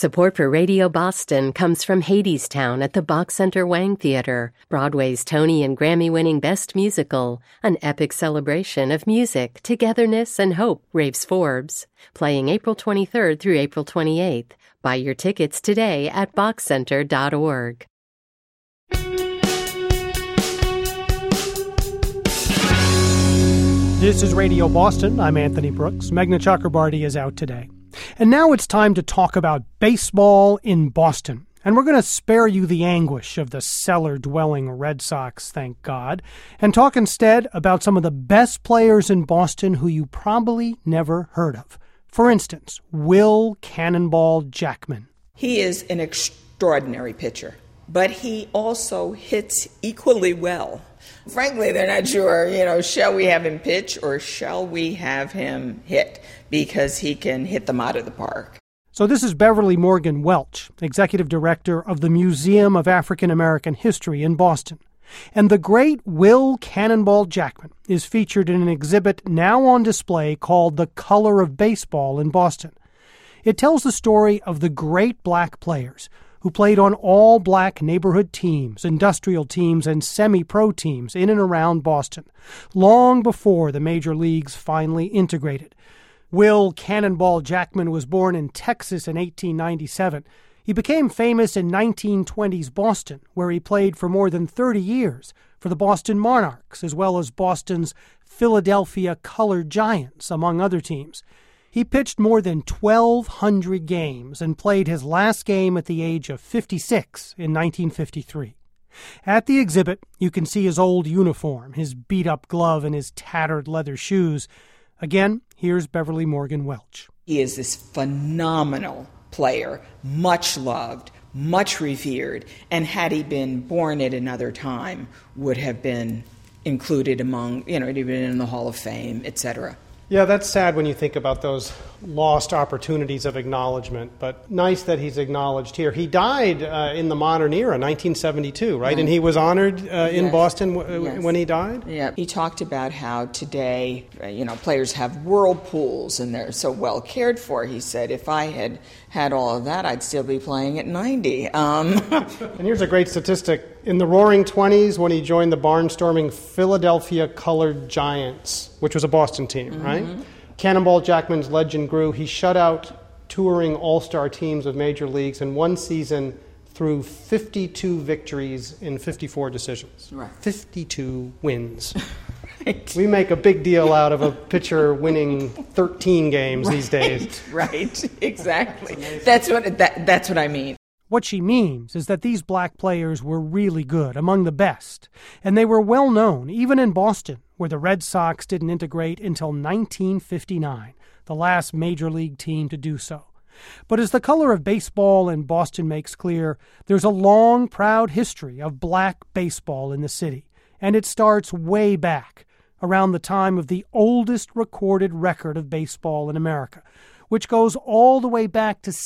Support for Radio Boston comes from Hadestown at the Bach Center Wang Theater, Broadway's Tony and Grammy-winning Best Musical, an epic celebration of music, togetherness, and hope, raves Forbes. Playing April 23rd through April 28th. Buy your tickets today at bachcenter.org. This is Radio Boston. I'm Anthony Brooks. Meghna Chakrabarty is out today. And now it's time to talk about baseball in Boston. And we're going to spare you the anguish of the cellar-dwelling Red Sox, thank God, and talk instead about some of the best players in Boston who you probably never heard of. For instance, Will Cannonball Jackman. He is an extraordinary pitcher, but he also hits equally well. Frankly, they're not sure, shall we have him pitch or shall we have him hit? Because he can hit them out of the park. So this is Beverly Morgan Welch, Executive Director of the Museum of African American History in Boston. And the great Will Cannonball Jackman is featured in an exhibit now on display called The Color of Baseball in Boston. It tells the story of the great black players who played on all black neighborhood teams, industrial teams, and semi-pro teams in and around Boston, long before the major leagues finally integrated. Will Cannonball Jackman was born in Texas in 1897. He became famous in 1920s Boston, where he played for more than 30 years for the Boston Monarchs, as well as Boston's Philadelphia Colored Giants, among other teams. He pitched more than 1,200 games and played his last game at the age of 56 in 1953. At the exhibit, you can see his old uniform, his beat-up glove, and his tattered leather shoes. Again, here's Beverly Morgan Welch. He is this phenomenal player, much loved, much revered, and had he been born at another time, would have been included among, he'd have been in the Hall of Fame, etc. Yeah, that's sad when you think about those lost opportunities of acknowledgement, but nice that he's acknowledged here. He died in the modern era, 1972, right? And he was honored in Boston when he died? Yeah. He talked about how today, players have whirlpools and they're so well cared for. He said, if I had had all of that, I'd still be playing at 90. And here's a great statistic. In the Roaring 20s, when he joined the barnstorming Philadelphia Colored Giants, which was a Boston team, right? Cannonball Jackman's legend grew. He shut out touring all-star teams of major leagues in one season through 52 victories in 54 decisions. Right. 52 wins. Right. We make a big deal out of a pitcher winning 13 games these days. Right, exactly. That's what I mean. What she means is that these black players were really good, among the best, and they were well known, even in Boston, where the Red Sox didn't integrate until 1959, the last major league team to do so. But as the Color of Baseball in Boston makes clear, there's a long, proud history of black baseball in the city, and it starts way back, around the time of the oldest recorded record of baseball in America, which goes all the way back to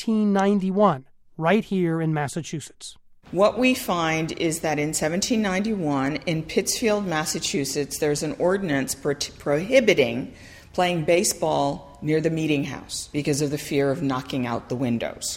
1791. Right here in Massachusetts. What we find is that in 1791, in Pittsfield, Massachusetts, there's an ordinance prohibiting playing baseball near the meeting house because of the fear of knocking out the windows.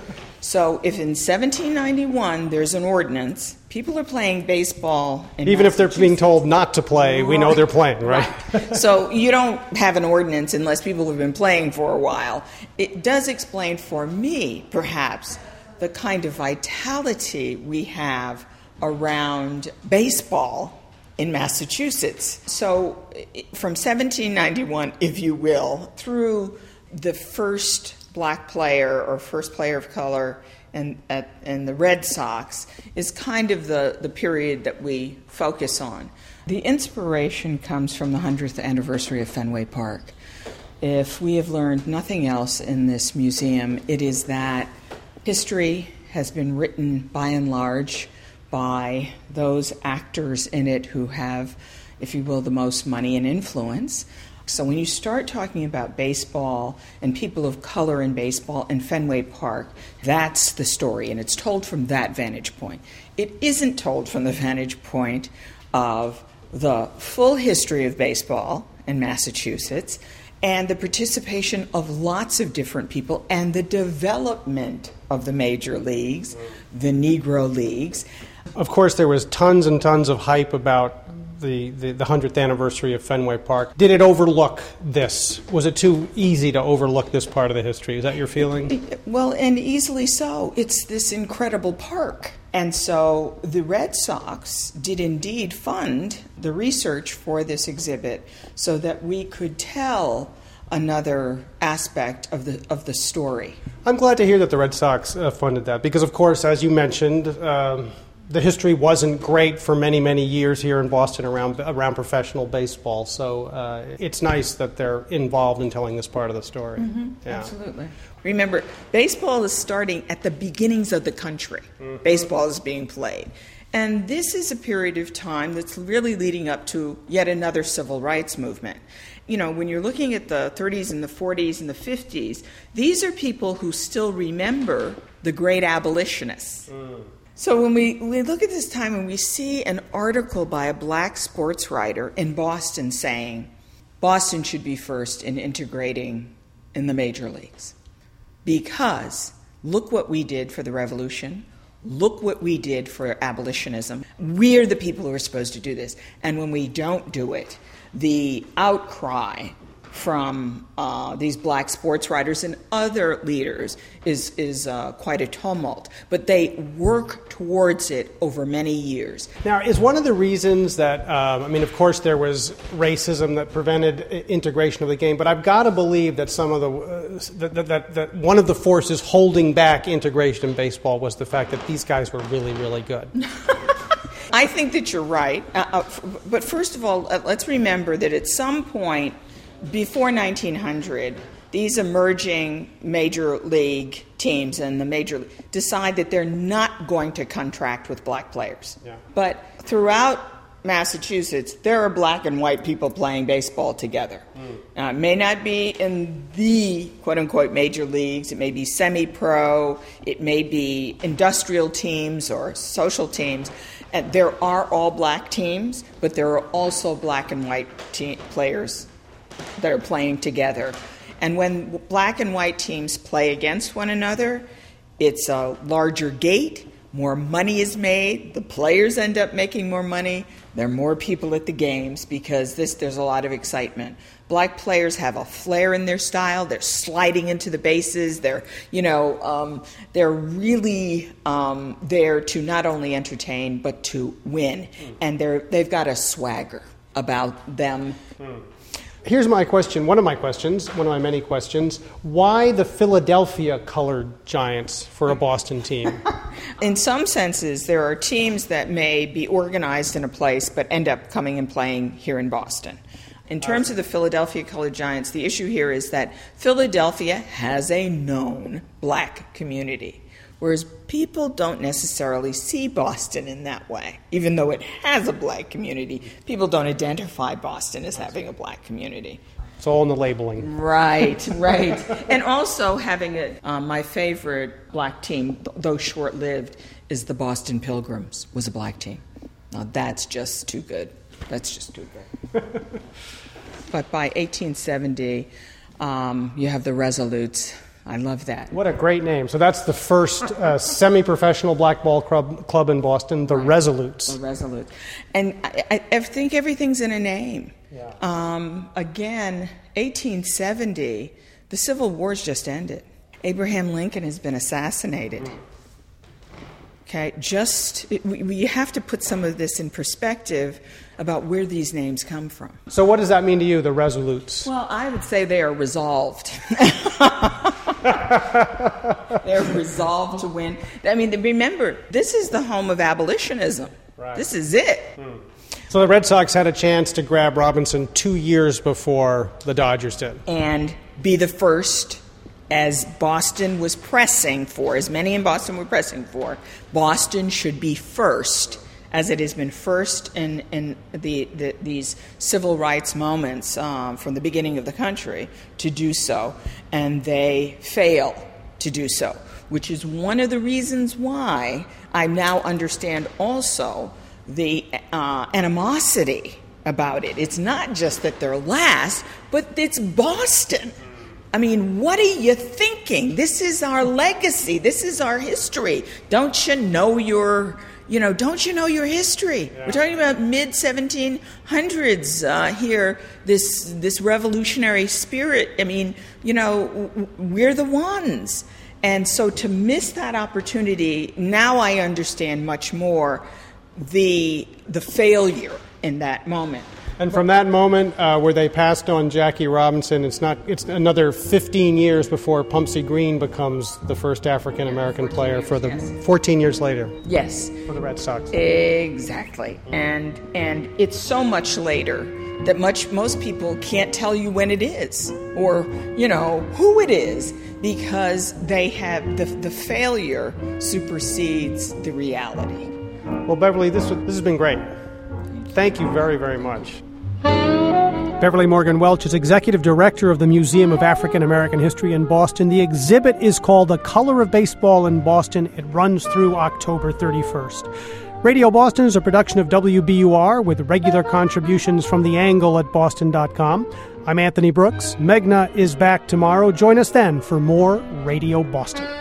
So if in 1791 there's an ordinance, people are playing baseball in even if they're being told not to play, we know they're playing, right? So you don't have an ordinance unless people have been playing for a while. It does explain for me, perhaps, the kind of vitality we have around baseball in Massachusetts. So from 1791, if you will, through the first black player or first player of color in the Red Sox is kind of the period that we focus on. The inspiration comes from the 100th anniversary of Fenway Park. If we have learned nothing else in this museum, it is that history has been written by and large by those actors in it who have, if you will, the most money and influence. So when you start talking about baseball and people of color in baseball in Fenway Park, that's the story, and it's told from that vantage point. It isn't told from the vantage point of the full history of baseball in Massachusetts and the participation of lots of different people and the development of the major leagues, the Negro Leagues. Of course, there was tons and tons of hype about the 100th anniversary of Fenway Park. Did it overlook this? Was it too easy to overlook this part of the history? Is that your feeling? Well, and easily so. It's this incredible park. And so the Red Sox did indeed fund the research for this exhibit so that we could tell another aspect of the story. I'm glad to hear that the Red Sox funded that because, of course, as you mentioned, the history wasn't great for many, many years here in Boston around professional baseball. So it's nice that they're involved in telling this part of the story. Mm-hmm. Yeah. Absolutely. Remember, baseball is starting at the beginnings of the country. Mm-hmm. Baseball is being played. And this is a period of time that's really leading up to yet another civil rights movement. You know, when you're looking at the 30s and the 40s and the 50s, these are people who still remember the great abolitionists. Mm. So when we look at this time and we see an article by a black sports writer in Boston saying Boston should be first in integrating in the major leagues because look what we did for the revolution, look what we did for abolitionism. We're the people who are supposed to do this. And when we don't do it, the outcry from these black sports writers and other leaders is quite a tumult. But they work towards it over many years. Now, is one of the reasons that, of course, there was racism that prevented integration of the game, but I've got to believe that some of that one of the forces holding back integration in baseball was the fact that these guys were really, really good. I think that you're right. But first of all, let's remember that at some point, before 1900, these emerging major league teams and the major league decide that they're not going to contract with black players. Yeah. But throughout Massachusetts, there are black and white people playing baseball together. It may not be in the quote-unquote major leagues. It may be semi-pro. It may be industrial teams or social teams. And there are all black teams, but there are also black and white players that are playing together. And when black and white teams play against one another, it's a larger gate, more money is made, the players end up making more money, there are more people at the games because there's a lot of excitement. Black players have a flair in their style, they're sliding into the bases, they're really there to not only entertain but to win. And they've got a swagger about them. Here's my question, one of my many questions. Why the Philadelphia colored Giants for a Boston team? In some senses, there are teams that may be organized in a place but end up coming and playing here in Boston. In terms of the Philadelphia colored Giants, the issue here is that Philadelphia has a known black community, whereas people don't necessarily see Boston in that way. Even though it has a black community, people don't identify Boston as having a black community. It's all in the labeling. Right. And also having my favorite black team, though short-lived, is the Boston Pilgrims, was a black team. Now that's just too good. But by 1870, you have the Resolutes. I love that. What a great name. So that's the first semi-professional black ball club in Boston, the Resolutes. The Resolutes. And I think everything's in a name. Yeah. Again, 1870, the Civil War's just ended. Abraham Lincoln has been assassinated. Okay, we have to put some of this in perspective about where these names come from. So what does that mean to you, the Resolutes? Well, I would say they are resolved. They're resolved to win. I mean, remember, this is the home of abolitionism. Right. This is it. So the Red Sox had a chance to grab Robinson 2 years before the Dodgers did. And be the first, as Boston was pressing for, as many in Boston were pressing for, Boston should be first, as it has been first in these civil rights moments from the beginning of the country, to do so. And they fail to do so, which is one of the reasons why I now understand also the animosity about it. It's not just that they're last, but it's Boston. I mean, what are you thinking? This is our legacy. This is our history. Don't you know your history? Yeah. We're talking about mid-1700s here, this revolutionary spirit. I mean, we're the ones. And so to miss that opportunity, now I understand much more the failure in that moment. And from that moment where they passed on Jackie Robinson, it's another 15 years before Pumpsie Green becomes the first African American player 14 years later. Yes. For the Red Sox. Exactly. And it's so much later that most people can't tell you when it is or, who it is, because they have the failure supersedes the reality. Well, Beverly, this has been great. Thank you very, very much. Beverly Morgan Welch is Executive Director of the Museum of African American History in Boston. The exhibit is called The Color of Baseball in Boston. It runs through October 31st. Radio Boston is a production of WBUR with regular contributions from The Angle at boston.com. I'm Anthony Brooks. Meghna is back tomorrow. Join us then for more Radio Boston.